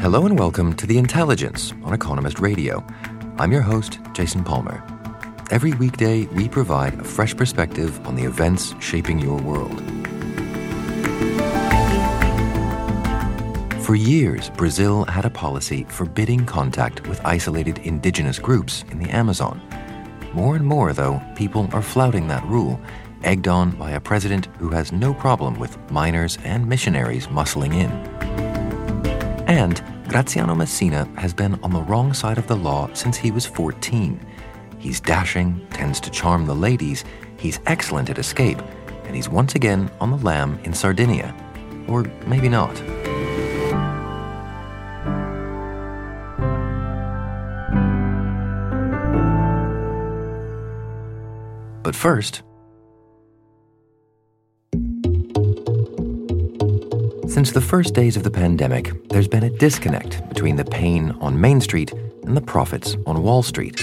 Hello and welcome to The Intelligence on Economist Radio. I'm your host, Jason Palmer. Every weekday, we provide a fresh perspective on the events shaping your world. For years, Brazil had a policy forbidding contact with isolated indigenous groups in the Amazon. More and more, though, people are flouting that rule, egged on by a president who has no problem with miners and missionaries muscling in. And Graziano Messina has been on the wrong side of the law since he was 14. He's dashing, tends to charm the ladies, he's excellent at escape, and he's once again on the lam in Sardinia. Or maybe not. But first, since the first days of the pandemic, there's been a disconnect between the pain on Main Street and the profits on Wall Street.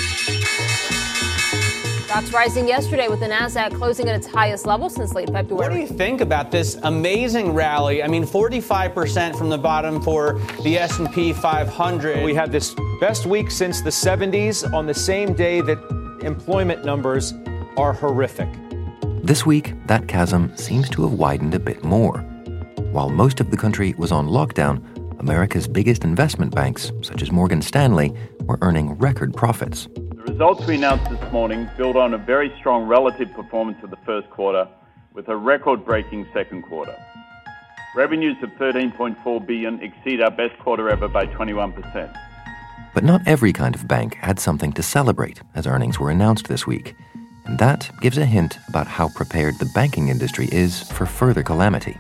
Stocks rising yesterday with the Nasdaq closing at its highest level since late February. What do you think about this amazing rally? I mean, 45% from the bottom for the S&P 500. We had this best week since the 70s on the same day that employment numbers are horrific. This week, that chasm seems to have widened a bit more. While most of the country was on lockdown, America's biggest investment banks, such as Morgan Stanley, were earning record profits. The results we announced this morning build on a very strong relative performance of the first quarter with a record-breaking second quarter. Revenues of $13.4 billion exceed our best quarter ever by 21%. But not every kind of bank had something to celebrate as earnings were announced this week. And that gives a hint about how prepared the banking industry is for further calamity.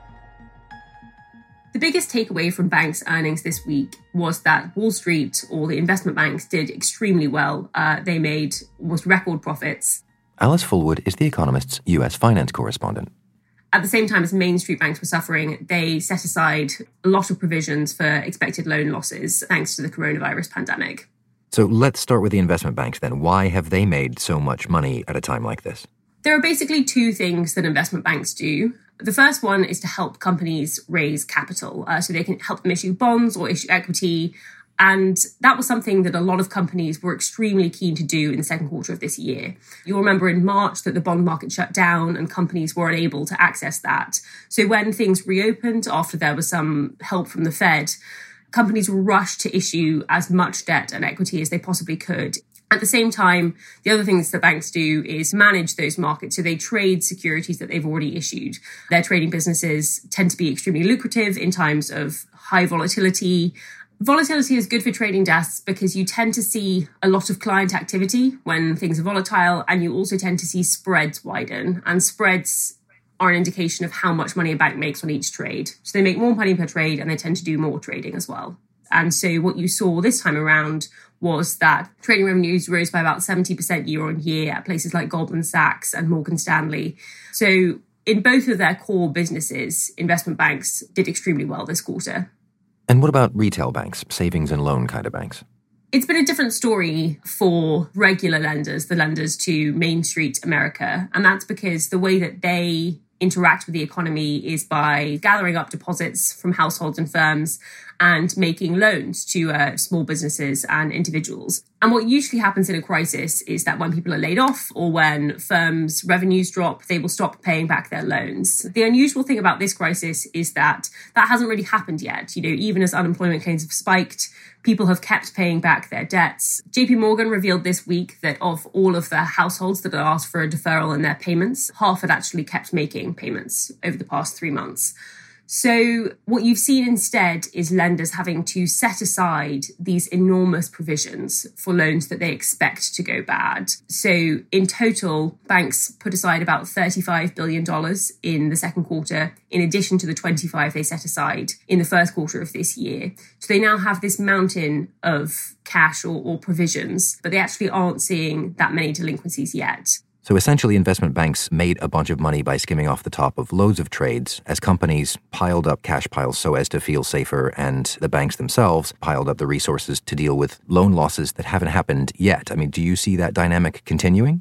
The biggest takeaway from banks' earnings this week was that Wall Street, or the investment banks, did extremely well. They made almost record profits. Alice Fullwood is The Economist's US finance correspondent. At the same time as Main Street banks were suffering, they set aside a lot of provisions for expected loan losses thanks to the coronavirus pandemic. So let's start with the investment banks then. Why have they made so much money at a time like this? There are basically two things that investment banks do. The first one is to help companies raise capital, so they can help them issue bonds or issue equity. And that was something that a lot of companies were extremely keen to do in the second quarter of this year. You'll remember in March that the bond market shut down and companies weren't able to access that. So when things reopened after there was some help from the Fed, companies were rushed to issue as much debt and equity as they possibly could. At the same time, the other things that banks do is manage those markets. So they trade securities that they've already issued. Their trading businesses tend to be extremely lucrative in times of high volatility. Volatility is good for trading desks because you tend to see a lot of client activity when things are volatile, and you also tend to see spreads widen. And spreads are an indication of how much money a bank makes on each trade. So they make more money per trade and they tend to do more trading as well. And so what you saw this time around was that trading revenues rose by about 70% year on year at places like Goldman Sachs and Morgan Stanley. So in both of their core businesses, investment banks did extremely well this quarter. And what about retail banks, savings and loan kind of banks? It's been a different story for regular lenders, the lenders to Main Street America. And that's because the way that they interact with the economy is by gathering up deposits from households and firms and making loans to small businesses and individuals. And what usually happens in a crisis is that when people are laid off or when firms' revenues drop, they will stop paying back their loans. The unusual thing about this crisis is that hasn't really happened yet. Even as unemployment claims have spiked, people have kept paying back their debts. JP Morgan revealed this week that of all of the households that had asked for a deferral in their payments, half had actually kept making payments over the past 3 months. So what you've seen instead is lenders having to set aside these enormous provisions for loans that they expect to go bad. So in total, banks put aside about $35 billion in the second quarter, in addition to the $25 they set aside in the first quarter of this year. So they now have this mountain of cash or provisions, but they actually aren't seeing that many delinquencies yet. So essentially, investment banks made a bunch of money by skimming off the top of loads of trades as companies piled up cash piles so as to feel safer, and the banks themselves piled up the resources to deal with loan losses that haven't happened yet. I mean, do you see that dynamic continuing?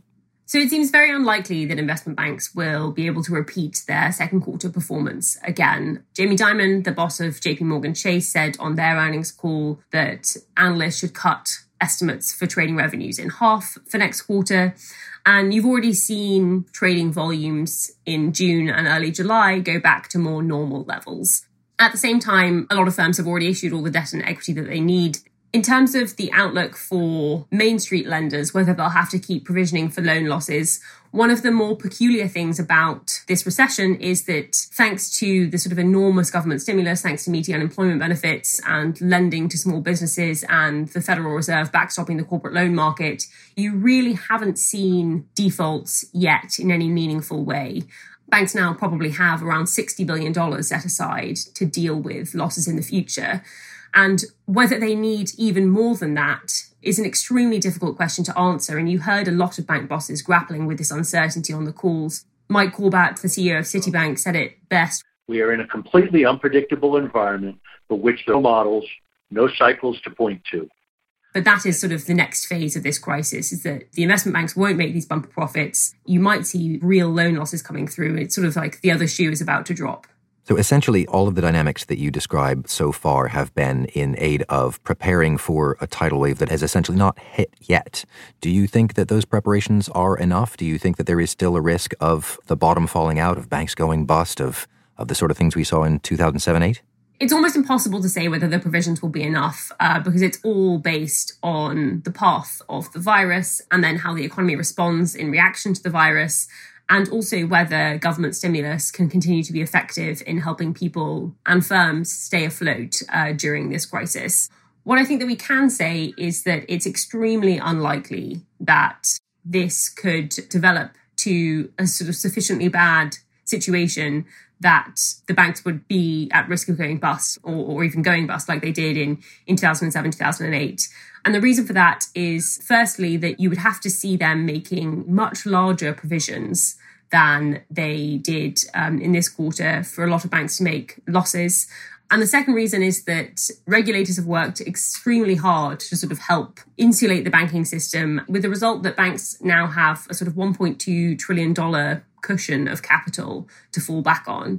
So it seems very unlikely that investment banks will be able to repeat their second quarter performance again. Jamie Dimon, the boss of JP Morgan Chase, said on their earnings call that analysts should cut estimates for trading revenues in half for next quarter. And you've already seen trading volumes in June and early July go back to more normal levels. At the same time, a lot of firms have already issued all the debt and equity that they need. In terms of the outlook for Main Street lenders, whether they'll have to keep provisioning for loan losses, one of the more peculiar things about this recession is that thanks to the sort of enormous government stimulus, thanks to meaty unemployment benefits and lending to small businesses and the Federal Reserve backstopping the corporate loan market, you really haven't seen defaults yet in any meaningful way. Banks now probably have around $60 billion set aside to deal with losses in the future. And whether they need even more than that is an extremely difficult question to answer. And you heard a lot of bank bosses grappling with this uncertainty on the calls. Mike Corbat, the CEO of Citibank, said it best. We are in a completely unpredictable environment for which there are no models, no cycles to point to. But that is sort of the next phase of this crisis, is that the investment banks won't make these bumper profits. You might see real loan losses coming through. It's sort of like the other shoe is about to drop. So essentially, all of the dynamics that you described so far have been in aid of preparing for a tidal wave that has essentially not hit yet. Do you think that those preparations are enough? Do you think that there is still a risk of the bottom falling out, of banks going bust, of the sort of things we saw in 2007-8? It's almost impossible to say whether the provisions will be enough because it's all based on the path of the virus and then how the economy responds in reaction to the virus, and also whether government stimulus can continue to be effective in helping people and firms stay afloat during this crisis. What I think that we can say is that it's extremely unlikely that this could develop to a sort of sufficiently bad situation that the banks would be at risk of going bust or even going bust like they did in 2007, 2008. And the reason for that is, firstly, that you would have to see them making much larger provisions than they did in this quarter for a lot of banks to make losses. And the second reason is that regulators have worked extremely hard to sort of help insulate the banking system, with the result that banks now have a sort of $1.2 trillion cushion of capital to fall back on.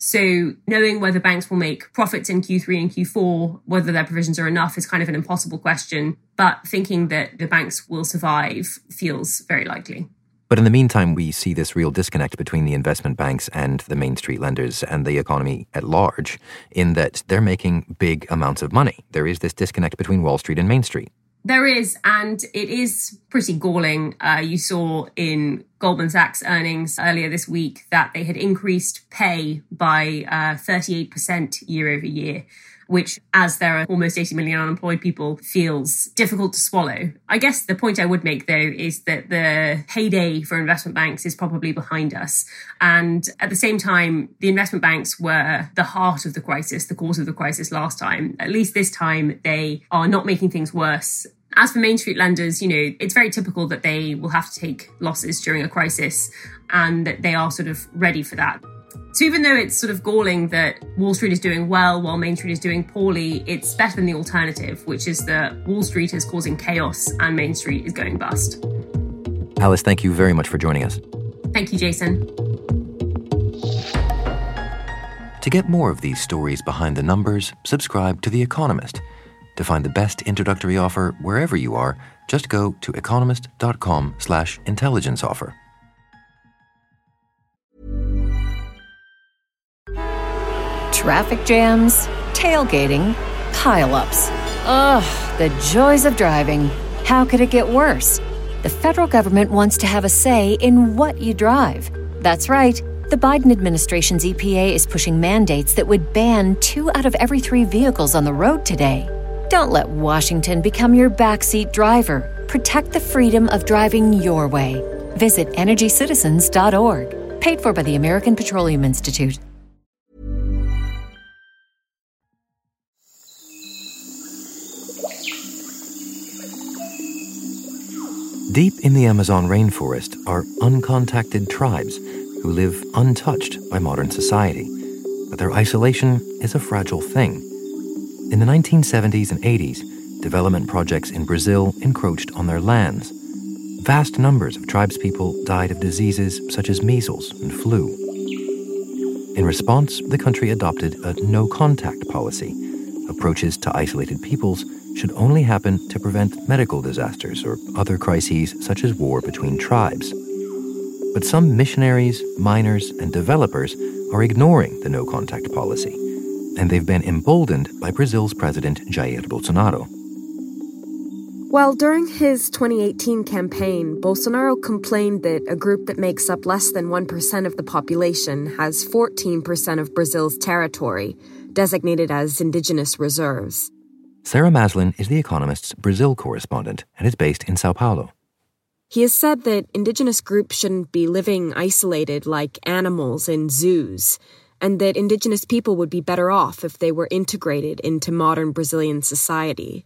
So knowing whether banks will make profits in Q3 and Q4, whether their provisions are enough, is kind of an impossible question. But thinking that the banks will survive feels very likely. But in the meantime, we see this real disconnect between the investment banks and the Main Street lenders and the economy at large, in that they're making big amounts of money. There is this disconnect between Wall Street and Main Street. There is, and it is pretty galling. You saw in Goldman Sachs earnings earlier this week that they had increased pay by 38% year over year, which, as there are almost 80 million unemployed people, feels difficult to swallow. I guess the point I would make, though, is that the heyday for investment banks is probably behind us. And at the same time, the investment banks were the heart of the crisis, the cause of the crisis last time. At least this time, they are not making things worse. As for Main Street lenders, it's very typical that they will have to take losses during a crisis and that they are sort of ready for that. So even though it's sort of galling that Wall Street is doing well while Main Street is doing poorly, it's better than the alternative, which is that Wall Street is causing chaos and Main Street is going bust. Alice, thank you very much for joining us. Thank you, Jason. To get more of these stories behind the numbers, subscribe to The Economist. To find the best introductory offer wherever you are, just go to economist.com/intelligence offer. Traffic jams, tailgating, pile-ups. Ugh, the joys of driving. How could it get worse? The federal government wants to have a say in what you drive. That's right. The Biden administration's EPA is pushing mandates that would ban 2 out of every 3 vehicles on the road today. Don't let Washington become your backseat driver. Protect the freedom of driving your way. Visit EnergyCitizens.org. Paid for by the American Petroleum Institute. Deep in the Amazon rainforest are uncontacted tribes who live untouched by modern society. But their isolation is a fragile thing. In the 1970s and 80s, development projects in Brazil encroached on their lands. vast numbers of tribespeople died of diseases such as measles and flu. In response, the country adopted a no-contact policy. Approaches to isolated peoples should only happen to prevent medical disasters or other crises such as war between tribes. But some missionaries, miners, and developers are ignoring the no-contact policy, and they've been emboldened by Brazil's President Jair Bolsonaro. Well, during his 2018 campaign, Bolsonaro complained that a group that makes up less than 1% of the population has 14% of Brazil's territory, designated as indigenous reserves. Sarah Maslin is The Economist's Brazil correspondent and is based in Sao Paulo. He has said that indigenous groups shouldn't be living isolated like animals in zoos, and that indigenous people would be better off if they were integrated into modern Brazilian society.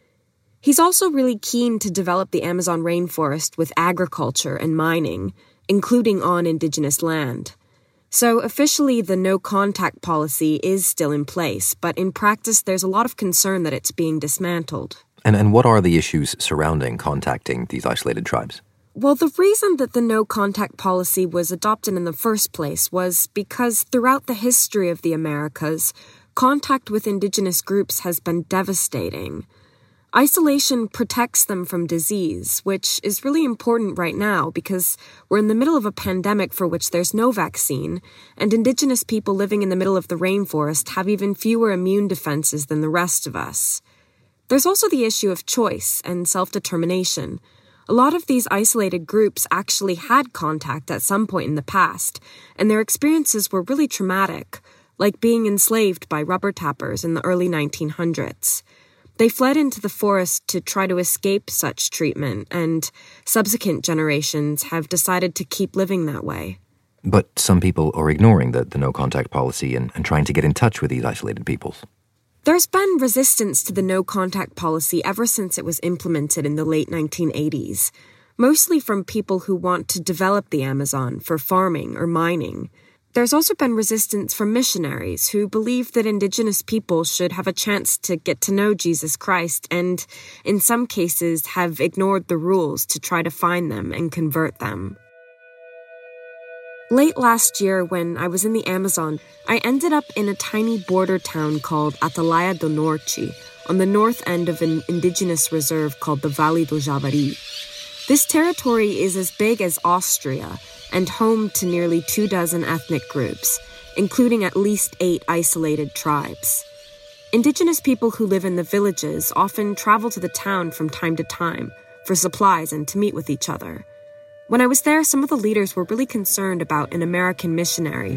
He's also really keen to develop the Amazon rainforest with agriculture and mining, including on indigenous land. So officially, the no-contact policy is still in place, but in practice, there's a lot of concern that it's being dismantled. And what are the issues surrounding contacting these isolated tribes? Well, the reason that the no-contact policy was adopted in the first place was because throughout the history of the Americas, contact with indigenous groups has been devastating. Isolation protects them from disease, which is really important right now because we're in the middle of a pandemic for which there's no vaccine, and indigenous people living in the middle of the rainforest have even fewer immune defenses than the rest of us. There's also the issue of choice and self-determination. A lot of these isolated groups actually had contact at some point in the past, and their experiences were really traumatic, like being enslaved by rubber tappers in the early 1900s. They fled into the forest to try to escape such treatment, and subsequent generations have decided to keep living that way. But some people are ignoring the no-contact policy and trying to get in touch with these isolated peoples. There's been resistance to the no-contact policy ever since it was implemented in the late 1980s, mostly from people who want to develop the Amazon for farming or mining. There's also been resistance from missionaries who believe that indigenous people should have a chance to get to know Jesus Christ and, in some cases, have ignored the rules to try to find them and convert them. Late last year, when I was in the Amazon, I ended up in a tiny border town called Atalaia do Norte, on the north end of an indigenous reserve called the Vale do Javari. This territory is as big as Austria and home to nearly 24 ethnic groups, including at least 8 isolated tribes. Indigenous people who live in the villages often travel to the town from time to time for supplies and to meet with each other. When I was there, some of the leaders were really concerned about an American missionary.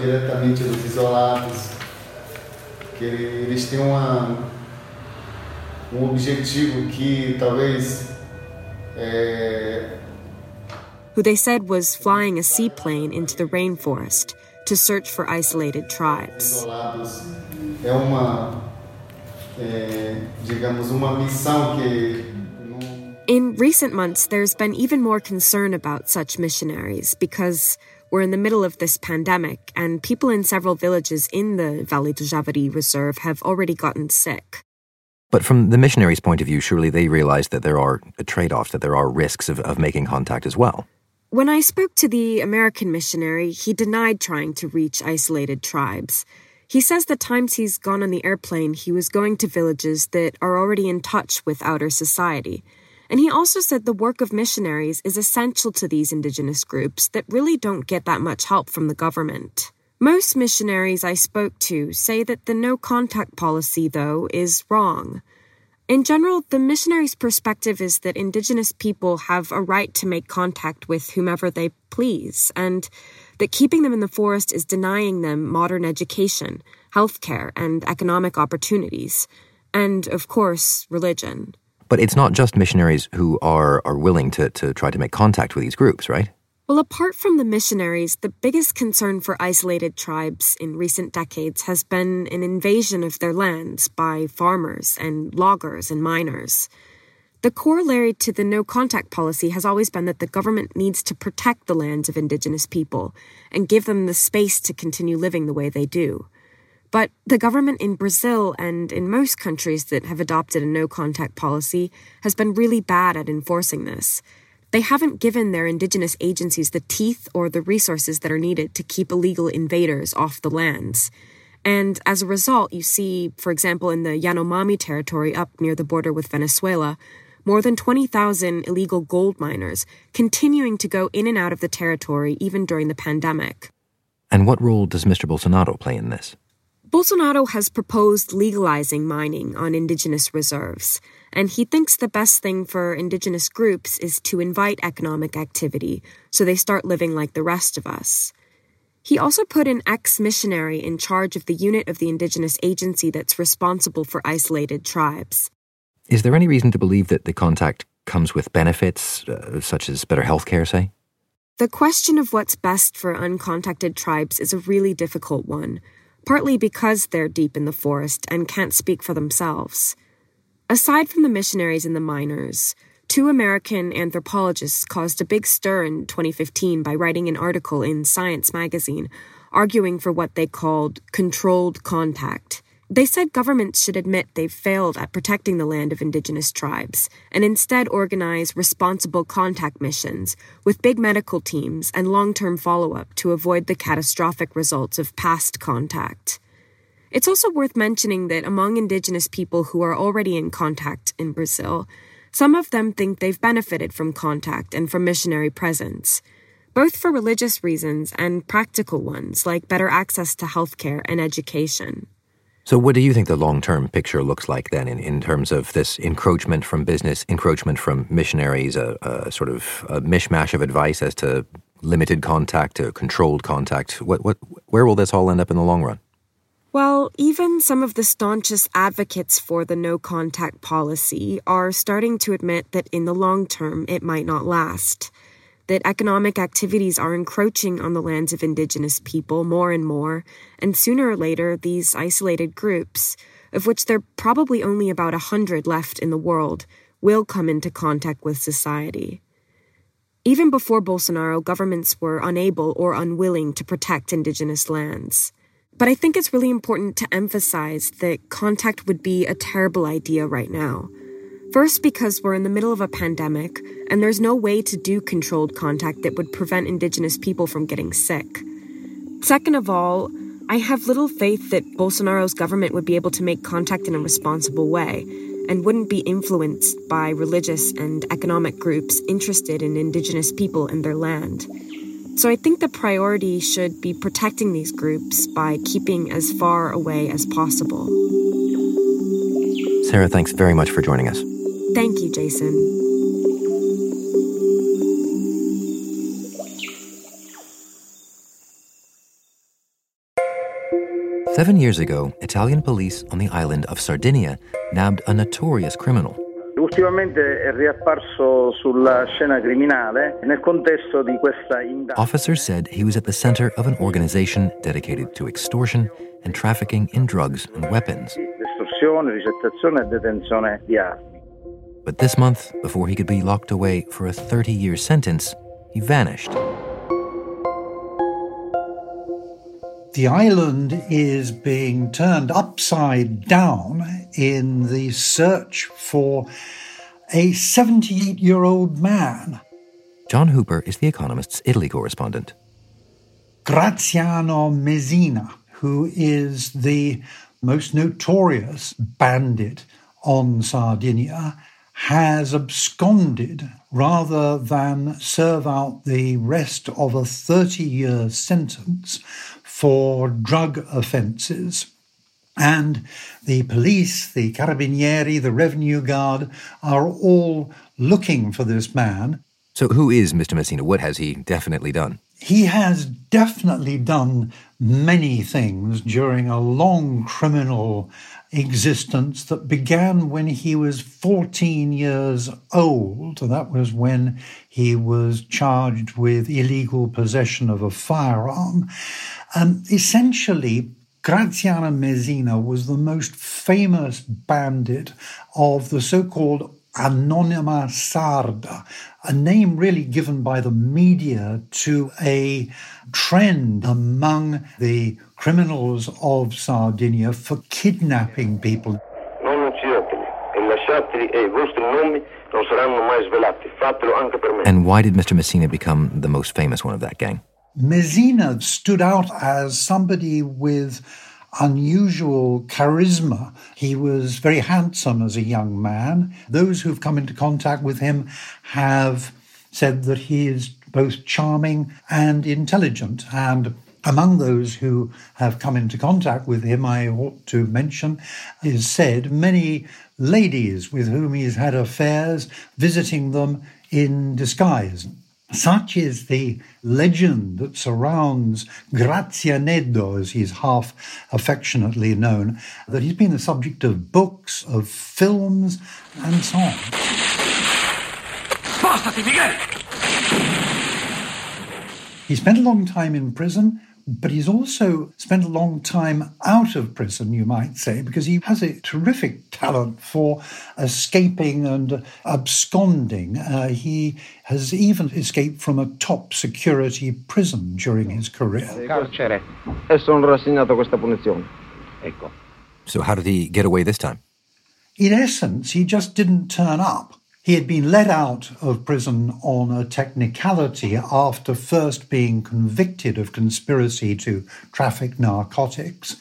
Who they said was flying a seaplane into the rainforest to search for isolated tribes. In recent months, there's been even more concern about such missionaries because we're in the middle of this pandemic and people in several villages in the Vale do Javari Reserve have already gotten sick. But from the missionaries' point of view, surely they realize that there are trade-offs, that there are risks of making contact as well. When I spoke to the American missionary, he denied trying to reach isolated tribes. He says the times he's gone on the airplane, he was going to villages that are already in touch with outer society. And he also said the work of missionaries is essential to these indigenous groups that really don't get that much help from the government. Most missionaries I spoke to say that the no-contact policy, though, is wrong. In general, the missionaries' perspective is that indigenous people have a right to make contact with whomever they please, and that keeping them in the forest is denying them modern education, healthcare, and economic opportunities, and, of course, religion. But it's not just missionaries who are willing to try to make contact with these groups, right? Well, apart from the missionaries, the biggest concern for isolated tribes in recent decades has been an invasion of their lands by farmers and loggers and miners. The corollary to the no-contact policy has always been that the government needs to protect the lands of indigenous people and give them the space to continue living the way they do. But the government in Brazil and in most countries that have adopted a no-contact policy has been really bad at enforcing this. They haven't given their indigenous agencies the teeth or the resources that are needed to keep illegal invaders off the lands. And as a result, you see, for example, in the Yanomami territory up near the border with Venezuela, more than 20,000 illegal gold miners continuing to go in and out of the territory even during the pandemic. And what role does Mr. Bolsonaro play in this? Bolsonaro has proposed legalizing mining on indigenous reserves, and he thinks the best thing for indigenous groups is to invite economic activity so they start living like the rest of us. He also put an ex-missionary in charge of the unit of the indigenous agency that's responsible for isolated tribes. Is there any reason to believe that the contact comes with benefits, such as better health care, say? The question of what's best for uncontacted tribes is a really difficult one, partly because they're deep in the forest and can't speak for themselves. Aside from the missionaries and the miners, 2 American anthropologists caused a big stir in 2015 by writing an article in Science magazine arguing for what they called controlled contact. They said governments should admit they've failed at protecting the land of indigenous tribes and instead organize responsible contact missions with big medical teams and long-term follow-up to avoid the catastrophic results of past contact. It's also worth mentioning that among indigenous people who are already in contact in Brazil, some of them think they've benefited from contact and from missionary presence, both for religious reasons and practical ones like better access to healthcare and education. So what do you think the long-term picture looks like then in terms of this encroachment from business, encroachment from missionaries, a sort of a mishmash of advice as to limited contact to controlled contact? Where will this all end up in the long run? Well, even some of the staunchest advocates for the no-contact policy are starting to admit that in the long term it might not last, that economic activities are encroaching on the lands of indigenous people more and more, and sooner or later these isolated groups, of which there are probably only about 100 left in the world, will come into contact with society. Even before Bolsonaro, governments were unable or unwilling to protect indigenous lands. But I think it's really important to emphasize that contact would be a terrible idea right now. First, because we're in the middle of a pandemic, and there's no way to do controlled contact that would prevent indigenous people from getting sick. Second of all, I have little faith that Bolsonaro's government would be able to make contact in a responsible way, and wouldn't be influenced by religious and economic groups interested in indigenous people and their land. So I think the priority should be protecting these groups by keeping as far away as possible. Sarah, thanks very much for joining us. Thank you, Jason. Seven years ago, Italian police on the island of Sardinia nabbed a notorious criminal. Ultimamente è riapparso sulla scena criminale nel contesto di questa indagine. Officers said he was at the center of an organization dedicated to extortion and trafficking in drugs and weapons. Estorsione, ricettazione e detenzione di armi. But this month, before he could be locked away for a 30-year sentence, he vanished. The island is being turned upside down in the search for a 78-year-old man. John Hooper is The Economist's Italy correspondent. Graziano Messina, who is the most notorious bandit on Sardinia, has absconded rather than serve out the rest of a 30-year sentence for drug offences. And the police, the Carabinieri, the Revenue Guard are all looking for this man. So who is Mr. Messina? What has he definitely done? He has definitely done many things during a long criminal existence that began when he was 14 years old. That was when he was charged with illegal possession of a firearm. Essentially, Graziano Messina was the most famous bandit of the so-called Anonima Sarda, a name really given by the media to a trend among the criminals of Sardinia for kidnapping people. Non ucciderli e lasciate datteri e i vostri nomi non saranno mai svelati. Fatelo anche per me. And why did Mr. Messina become the most famous one of that gang? Messina stood out as somebody with unusual charisma. He was very handsome as a young man. Those who've come into contact with him have said that he is both charming and intelligent. And among those who have come into contact with him, I ought to mention, is said many ladies with whom he's had affairs, visiting them in disguise. Such is the legend that surrounds Grazianeddo, as he's half affectionately known, that he's been the subject of books, of films, and so on. Bastati, Miguel! He spent a long time in prison, but he's also spent a long time out of prison, you might say, because he has a terrific talent for escaping and absconding. He has even escaped from a top security prison during his career. Carcere. E sono rassegnato questa punizione. Ecco. So how did he get away this time? In essence, he just didn't turn up. He had been let out of prison on a technicality after first being convicted of conspiracy to traffic narcotics.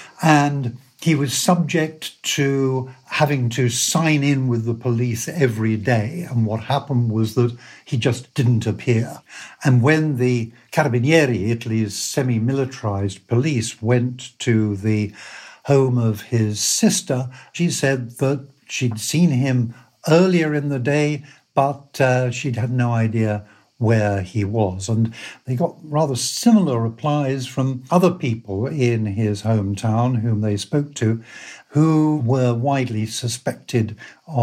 And he was subject to having to sign in with the police every day. And what happened was that he just didn't appear. And when the Carabinieri, Italy's semi-militarized police, went to the home of his sister, she said that she'd seen him earlier in the day, but she'd had no idea where he was. And they got rather similar replies from other people in his hometown whom they spoke to, who were widely suspected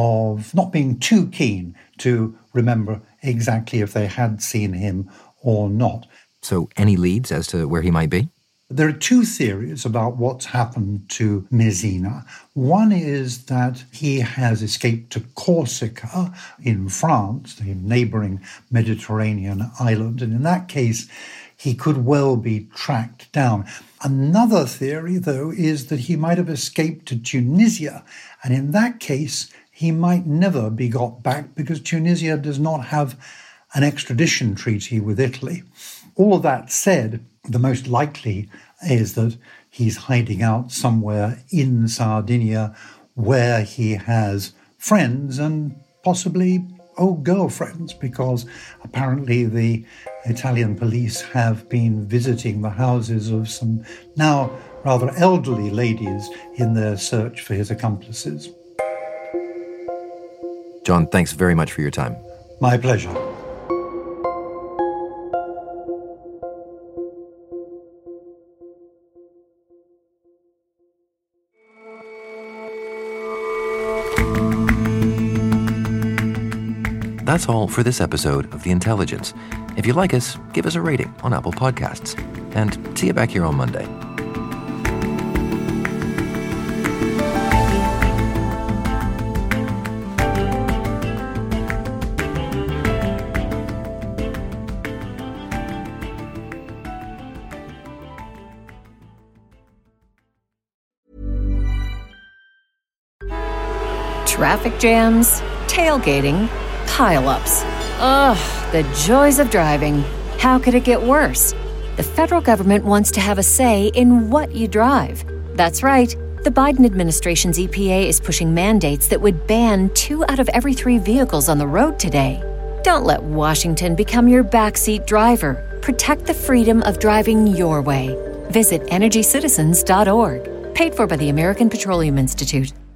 of not being too keen to remember exactly if they had seen him or not. So any leads as to where he might be? There are two theories about what's happened to Messina. One is that he has escaped to Corsica in France, the neighbouring Mediterranean island, and in that case, he could well be tracked down. Another theory, though, is that he might have escaped to Tunisia, and in that case, he might never be got back because Tunisia does not have an extradition treaty with Italy. All of that said, the most likely is that he's hiding out somewhere in Sardinia where he has friends and possibly girlfriends, because apparently the Italian police have been visiting the houses of some now rather elderly ladies in their search for his accomplices. John, thanks very much for your time. My pleasure. That's all for this episode of The Intelligence. If you like us, give us a rating on Apple Podcasts. And see you back here on Monday. Traffic jams, tailgating, pile-ups. Ugh, the joys of driving. How could it get worse? The federal government wants to have a say in what you drive. That's right. The Biden administration's EPA is pushing mandates that would ban 2 out of every 3 vehicles on the road today. Don't let Washington become your backseat driver. Protect the freedom of driving your way. Visit EnergyCitizens.org. Paid for by the American Petroleum Institute.